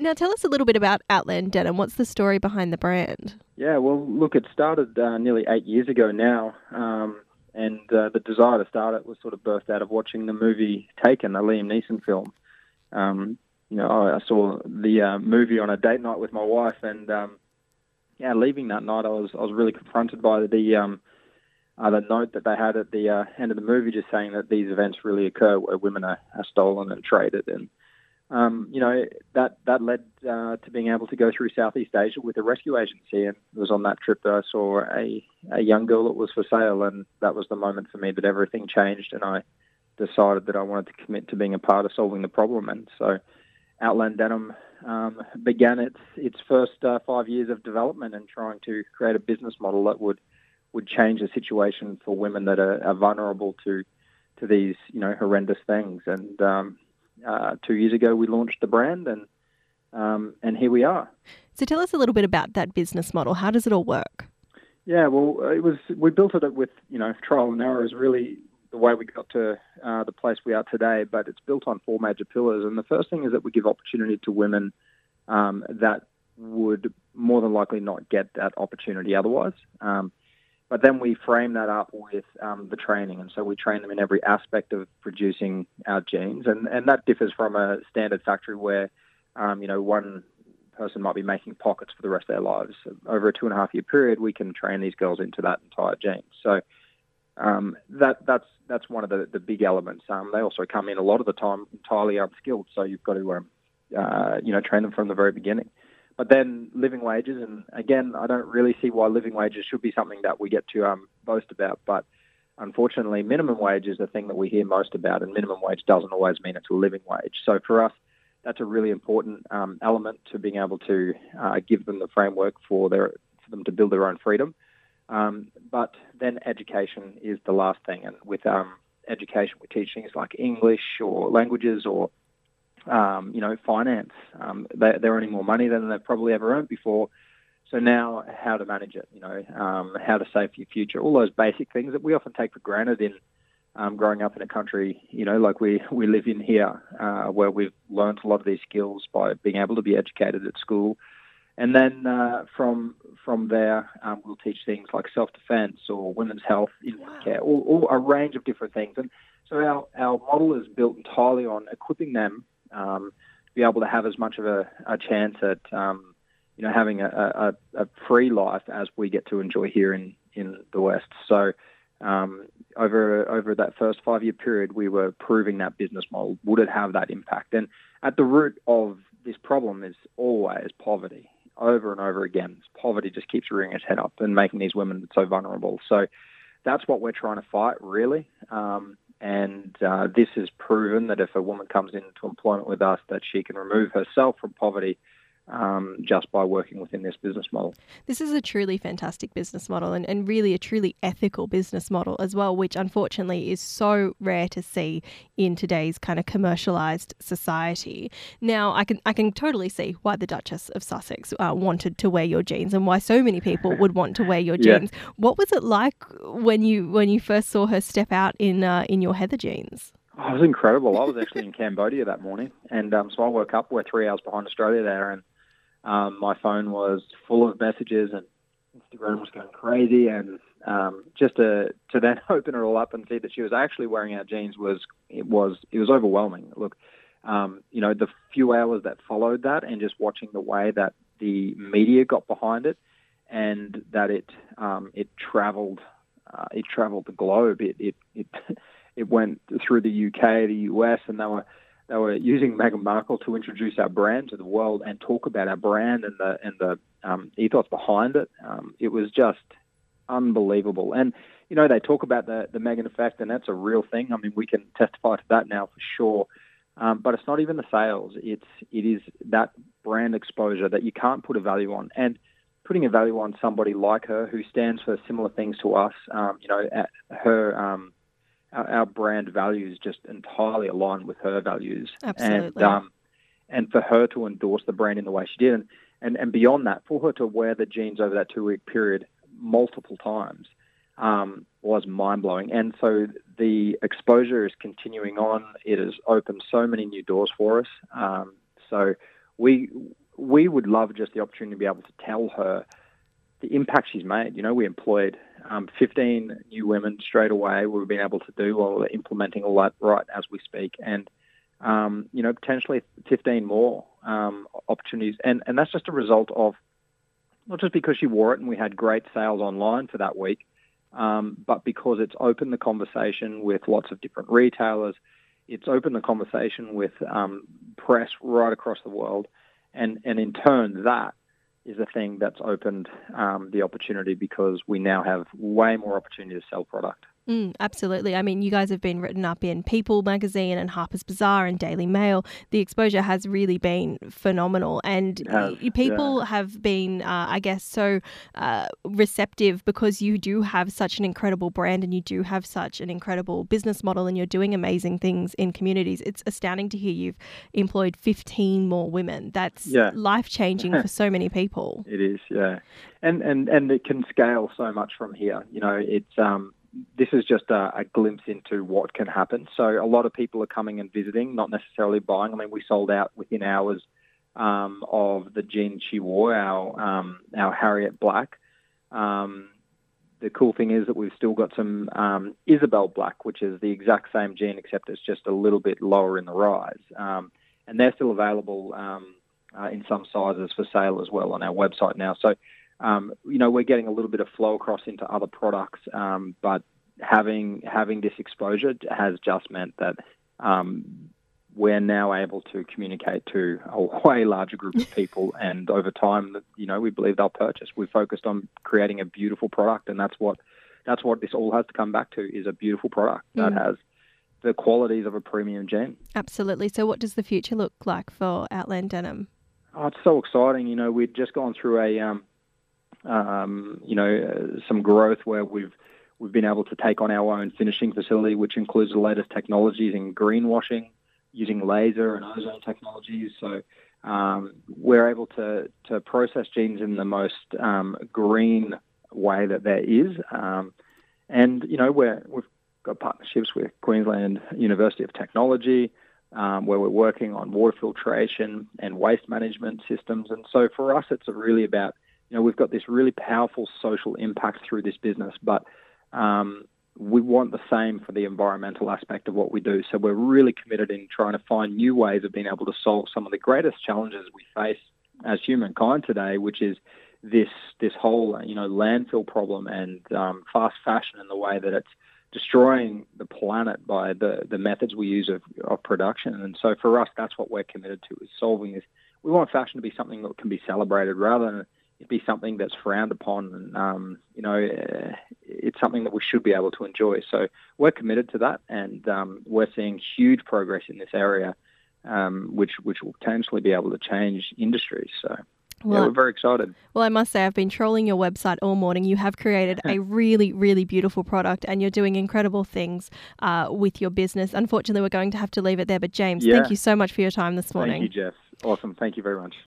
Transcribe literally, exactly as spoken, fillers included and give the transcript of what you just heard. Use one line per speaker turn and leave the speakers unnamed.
Now, tell us a little bit about Outland Denim. What's the story behind the brand?
Yeah, well, look, it started uh, nearly eight years ago now, um, and uh, the desire to start it was sort of birthed out of watching the movie Taken, a Liam Neeson film. Um, you know, I, I saw the uh, movie on a date night with my wife, and um, yeah, leaving that night, I was I was really confronted by the um, uh, the note that they had at the uh, end of the movie, just saying that these events really occur where women are, are stolen and traded, and Um, you know, that, that led uh, to being able to go through Southeast Asia with a rescue agency. And it was on that trip that I saw a, a young girl that was for sale. And that was the moment for me that everything changed. And I decided that I wanted to commit to being a part of solving the problem. And so Outland Denim um, began its, its first uh, five years of development and trying to create a business model that would, would change the situation for women that are, are vulnerable to, to these, you know, horrendous things. And, um, Uh, two years ago, we launched the brand, and um, and here we are.
So tell us a little bit about that business model. How does it all work?
Yeah, well, it was we built it with you know trial and error is really the way we got to uh, the place we are today. But it's built on four major pillars, and the first thing is that we give opportunity to women um, that would more than likely not get that opportunity otherwise. Um, But then we frame that up with um, the training. And so we train them in every aspect of producing our jeans. And, and that differs from a standard factory where, um, you know, one person might be making pockets for the rest of their lives. Over a two and a half year period, we can train these girls into that entire jean. So um, that that's that's one of the, the big elements. Um, they also come in a lot of the time entirely unskilled. So you've got to, um, uh, you know, train them from the very beginning. But then living wages, and again, I don't really see why living wages should be something that we get to um, boast about. But unfortunately, minimum wage is the thing that we hear most about, and minimum wage doesn't always mean it's a living wage. So for us, that's a really important um, element to being able to uh, give them the framework for their for them to build their own freedom. Um, but then education is the last thing, and with um, education, we teach things like English or languages or Um, you know, finance. Um, they, they're earning more money than they've probably ever earned before. So now how to manage it, you know, um, how to save for your future, all those basic things that we often take for granted in um, growing up in a country, you know, like we, we live in here, uh, where we've learned a lot of these skills by being able to be educated at school. And then uh, from from there, um, we'll teach things like self-defense or women's health, infant
Wow.
care, or, or a range of different things. And so our, our model is built entirely on equipping them Um, be able to have as much of a, a chance at, um, you know, having a, a, a free life as we get to enjoy here in, in the West. So um, over over that first five-year period, we were proving that business model. Would it have that impact? And at the root of this problem is always poverty. Over and over again, poverty just keeps rearing its head up and making these women so vulnerable. So that's what we're trying to fight, really. Um, And uh, this has proven that if a woman comes into employment with us, that she can remove herself from poverty um, just by working within this business model.
This is a truly fantastic business model and, and really a truly ethical business model as well, which unfortunately is so rare to see in today's kind of commercialised society. Now, I can I can totally see why the Duchess of Sussex uh, wanted to wear your jeans and why so many people would want to wear your jeans.
Yeah.
What was it like when you when you first saw her step out in uh, in your heather jeans?
Oh, it was incredible. I was actually in Cambodia that morning, and um, so I woke up. We're three hours behind Australia there, and um, my phone was full of messages, and Instagram was going crazy. And um, just to to then open it all up and see that she was actually wearing our jeans was it was it was overwhelming. Look, um, you know, the few hours that followed that, and just watching the way that the media got behind it, and that it um, it travelled uh, it travelled the globe. It it, it It went through the U K, the U S, and they were they were using Meghan Markle to introduce our brand to the world and talk about our brand and the and the um, ethos behind it. Um, it was just unbelievable. And you know, they talk about the the Meghan effect, and that's a real thing. I mean, we can testify to that now for sure. Um, but it's not even the sales; it's it is that brand exposure that you can't put a value on. And putting a value on somebody like her, who stands for similar things to us, um, you know, at her. Um, Our, our brand values just entirely aligned with her values.
Absolutely.
And um, and for her to endorse the brand in the way she did, and, and, and beyond that, for her to wear the jeans over that two-week period multiple times um, was mind-blowing. And so the exposure is continuing on. It has opened so many new doors for us. Um, so we we would love just the opportunity to be able to tell her the impact she's made. You know, we employed um, fifteen new women straight away. We've been able to do while we're implementing all that right as we speak, and um, you know, potentially fifteen more um, opportunities, and and that's just a result of not just because she wore it and we had great sales online for that week, um, but because it's opened the conversation with lots of different retailers. It's opened the conversation with um, press right across the world, and and in turn that is a thing that's opened um, the opportunity because we now have way more opportunity to sell product.
Mm, absolutely. I mean, you guys have been written up in People magazine and Harper's Bazaar and Daily Mail. The exposure has really been phenomenal. And
It has,
y- people
yeah.
have been, uh, I guess, so uh, receptive because you do have such an incredible brand and you do have such an incredible business model and you're doing amazing things in communities. It's astounding to hear you've employed fifteen more women. That's
Yeah.
life-changing for so many people.
It is, yeah. And, and, and it can scale so much from here. You know, it's... Um, This is just a, a glimpse into what can happen. So a lot of people are coming and visiting, not necessarily buying. I mean, we sold out within hours um, of the jeans she wore, our um, our Harriet Black. Um, the cool thing is that we've still got some um, Isabel Black, which is the exact same jean, except it's just a little bit lower in the rise. Um, and they're still available um, uh, in some sizes for sale as well on our website now. So Um, you know, we're getting a little bit of flow across into other products, um, but having having this exposure has just meant that um, we're now able to communicate to a way larger group of people, and over time, you know, we believe they'll purchase. We've focused on creating a beautiful product, and that's what that's what this all has to come back to: is a beautiful product mm. that has the qualities of a premium jean.
Absolutely. So, what does the future look like for Outland Denim?
Oh, it's so exciting. You know, we'd just gone through a um, Um, you know, uh, some growth where we've we've been able to take on our own finishing facility, which includes the latest technologies in greenwashing, using laser and ozone technologies. So um, we're able to to process jeans in the most um, green way that there is. Um, and you know, we're, we've got partnerships with Queensland University of Technology, um, where we're working on water filtration and waste management systems. And so for us, it's really about You know, we've got this really powerful social impact through this business, but um, we want the same for the environmental aspect of what we do. So we're really committed in trying to find new ways of being able to solve some of the greatest challenges we face as humankind today, which is this this whole, you know, landfill problem and um, fast fashion and the way that it's destroying the planet by the, the methods we use of, of production. And so for us, that's what we're committed to, is solving this. We want fashion to be something that can be celebrated rather than it be something that's frowned upon, and um, you know, uh, it's something that we should be able to enjoy. So we're committed to that, and um, we're seeing huge progress in this area, um, which which will potentially be able to change industries. So well, yeah, we're very excited.
Well, I must say, I've been trolling your website all morning. You have created a really, really beautiful product, and you're doing incredible things uh, with your business. Unfortunately, we're going to have to leave it there. But James,
yeah.
thank you so much for your time this morning.
Thank you, Jess. Awesome. Thank you very much.